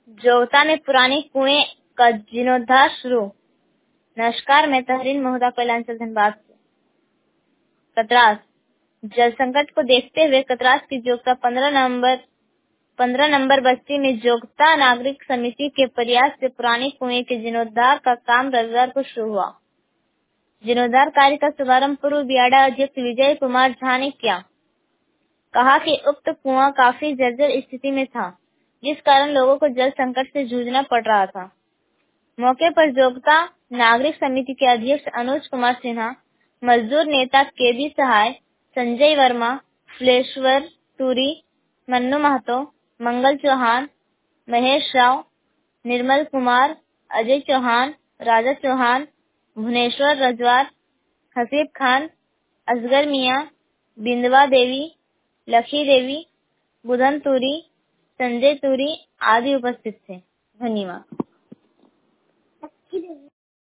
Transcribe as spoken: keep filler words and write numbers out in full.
जोगता में पुराने कुएं का जीर्णोद्धार शुरू। नमस्कार, मैं तहरीन महुदा कोयलांचल धनबाद से। कतरास जल संकट को देखते हुए कतरास की जोगता पंद्रह नवंबर पंद्रह नंबर बस्ती में जोगता नागरिक समिति के प्रयास से पुराने कुएं के जीर्णोद्धार का काम रविवार को शुरू हुआ। जीर्णोद्धार कार्य का शुभारंभ पूर्व बियाडा अध्यक्ष विजय कुमार झा ने किया। कहा कि उक्त कुआं काफी जर्जर स्थिति में था, जिस कारण लोगों को जल संकट से जूझना पड़ रहा था। मौके पर जोगता नागरिक समिति के अध्यक्ष अनुज कुमार सिन्हा, मजदूर नेता के बी सहाय, संजय वर्मा, फुलेश्वर टूरी, मन्नू महतो, मंगल चौहान, महेश राव, निर्मल कुमार, अजय चौहान, राजा चौहान, भुवनेश्वर रजवार, हसीब खान, असगर मियां, बिंदवा देवी, लखी देवी, बुधन तूरी, संजय तूरी आदि उपस्थित थे। धन्यवाद।